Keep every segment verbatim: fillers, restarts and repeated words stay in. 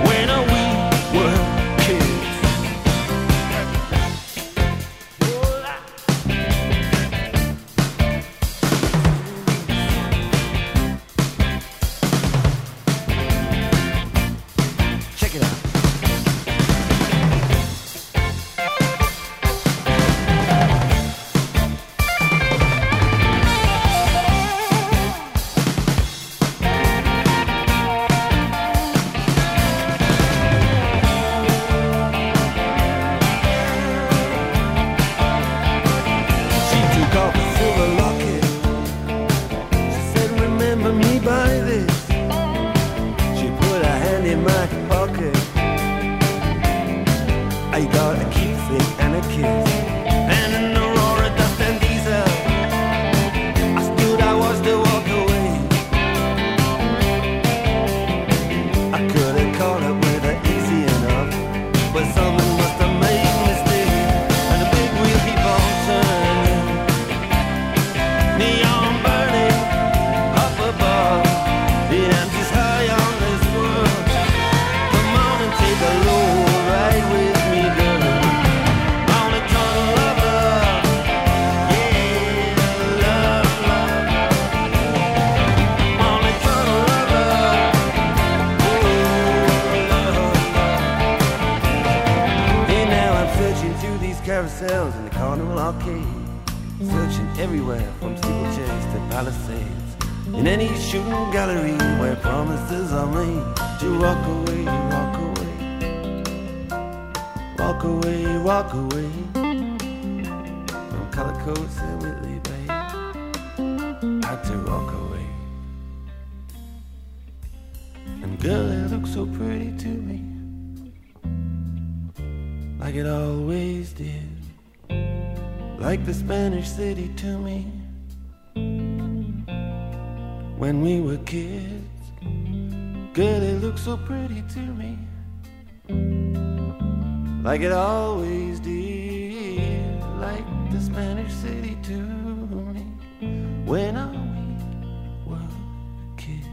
when we were kids. Check it out. She took off a silver locket. She said, remember me by this. She put her hand in my pocket. I got a keepsake and a kiss. And an Aurora dust and diesel. I stood, I was to walk away. I could have caught up with her easy enough, but someone must have made a mistake. And the big wheel keep on turning. Neon burning up above. Yeah, I'm just high on this world. Come on and take a load ride with me, girl. On a tunnel of love. Yeah, love, love. On a tunnel of love. Oh, love, love. Hey, now I'm searching through these carousels in the carnival arcade. Searching everywhere from steeplechase to palisades. In any shooting gallery where promises are made to walk away, walk away. Walk away, walk away. From color coats and Whitley Bay. Had to walk away. And girl, it looks so pretty to me, like it always did. Like the Spanish city to me when we were kids. Girl, it looks so pretty to me, like it always did. Like the Spanish city to me when we were kids.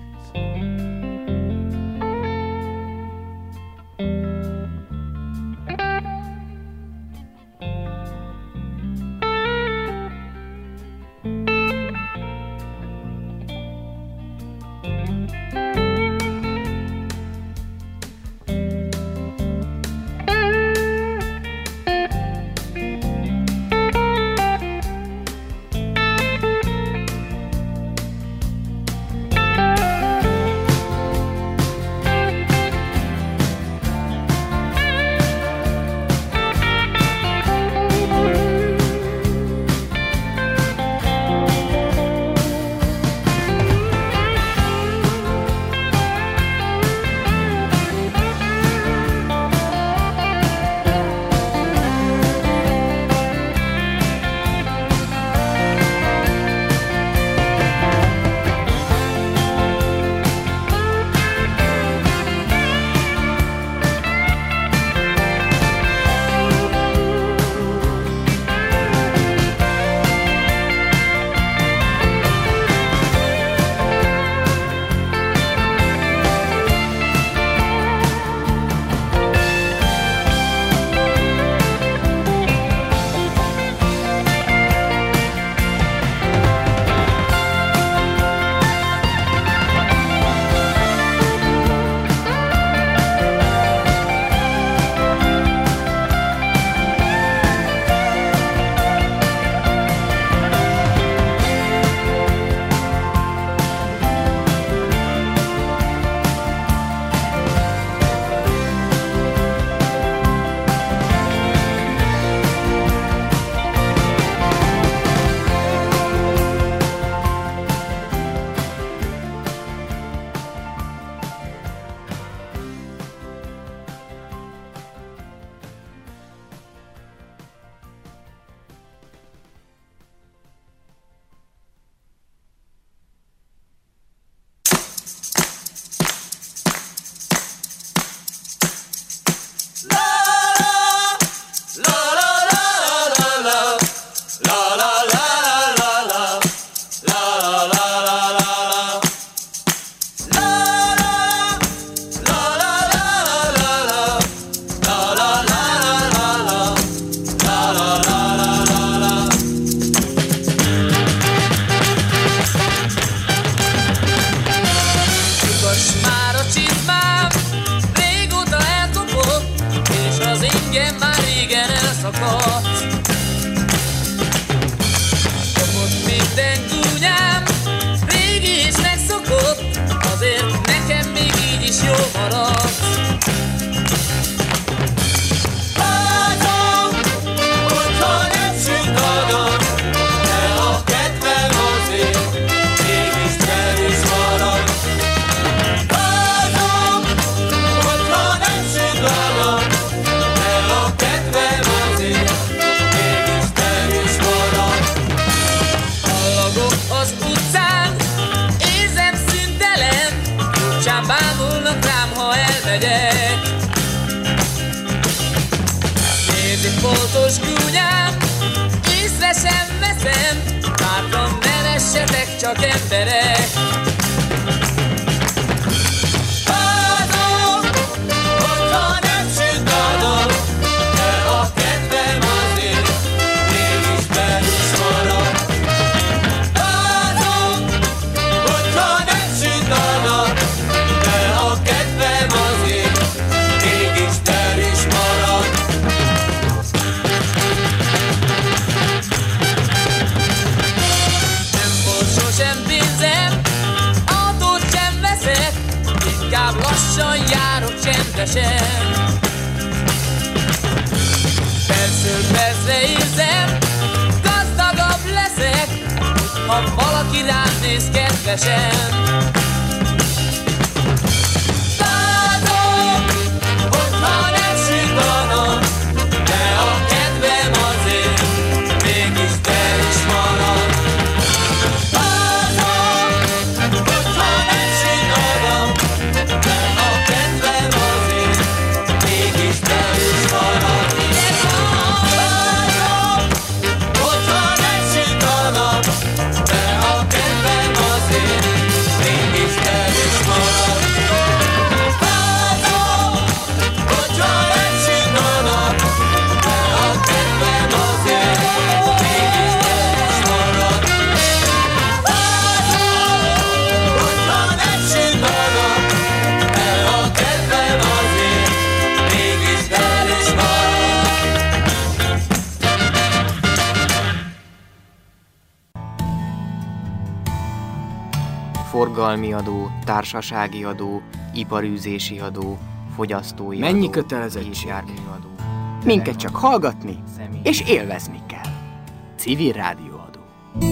Foltos gúnyám, észre sem veszem, bátran ne lessetek csak emberek. Adom, hogyha nem süt a nap, de a kedvem azért mégis belős marad. Adom, hogyha nem süt a nap, de a kedvem azért mégis belős marad. Sem pénzem, autót sem veszek, inkább lassan járok csendesen. Percről percre érzem, gazdagabb leszek, ha valaki rám néz kedvesen. Látom, hogyha nem süt a nap, de a kedvem azért mégis te is marad. Forgalmi adó, társasági adó, iparűzési adó, fogyasztói Mennyi adó, kötelezettség? járműadó. Minket csak hallgatni Személy. és élvezni kell. Civil rádióadó.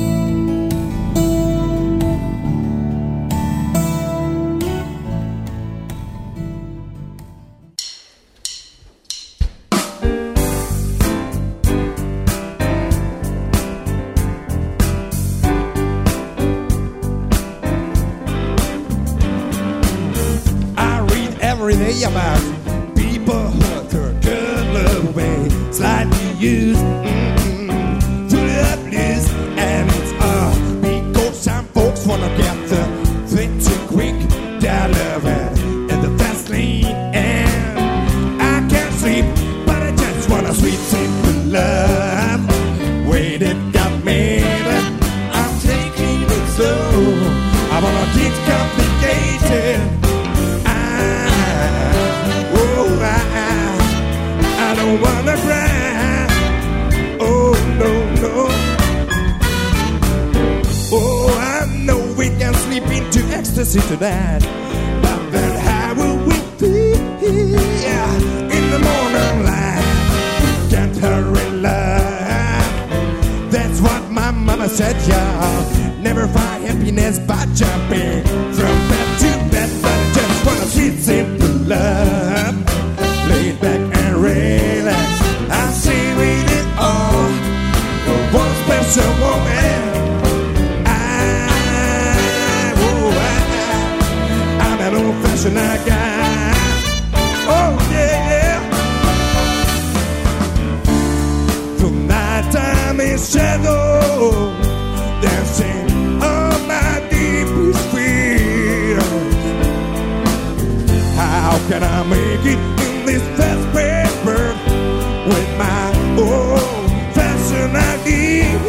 Every day about people hurt her good love away, slightly used mm-hmm, to the blues, and it's uh because some folks wanna get the thing too quick, their love in the fast lane, and I can't sleep, but I just wanna sweet simple love. Wait, it got me, I'm taking it slow. I wanna keep complicated. I don't wanna cry. Oh no, no. Oh, I know we can sleep into ecstasy tonight, but then how will we be in the morning light? Can't hurry, love. That's what my mama said, y'all. Never find happiness by jumping from bed to bed, but I just want a sweet simple love. Laid back and relax, I see with it all. For one special woman, I, oh, I, I'm an old-fashioned guy. Oh yeah. From nighttime in shadow, dancing on my deepest fears. How can I make it in this fast paper with my old fashioned ideas?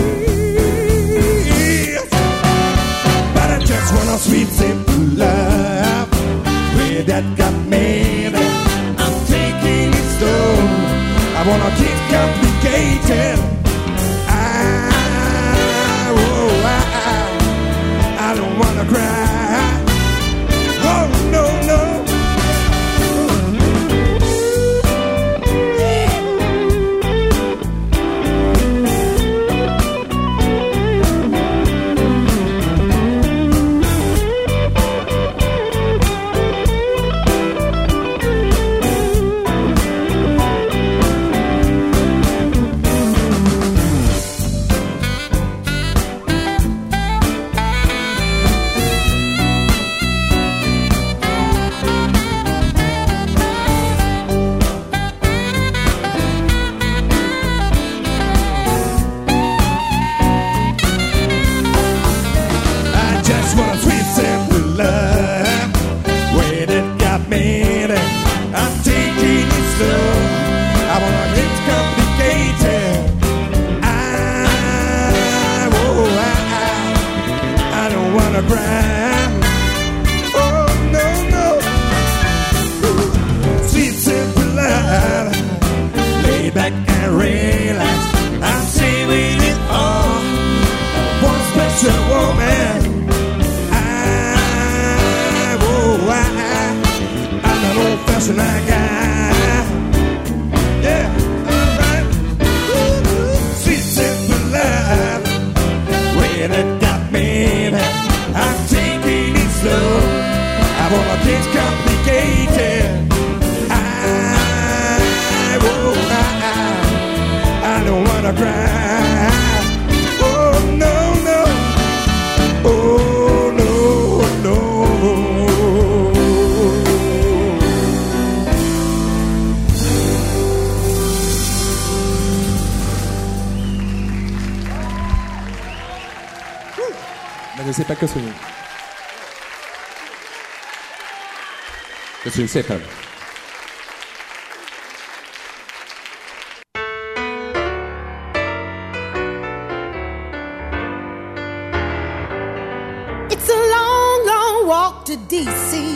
But I just want a sweet simple love with that got me. I'm taking it slow. I wanna keep complicated. I, oh, I, I don't wanna cry. Oh no no. passion I got. Yeah, alright. Sweet simple love, when it got me, I'm taking it slow. I wanna get complicated. I, whoa, I, I, I don't wanna cry. Oh no, no. Oh no, no. Nagyon szépen köszönjük. Köszönjük szépen. It's a long, long walk to D C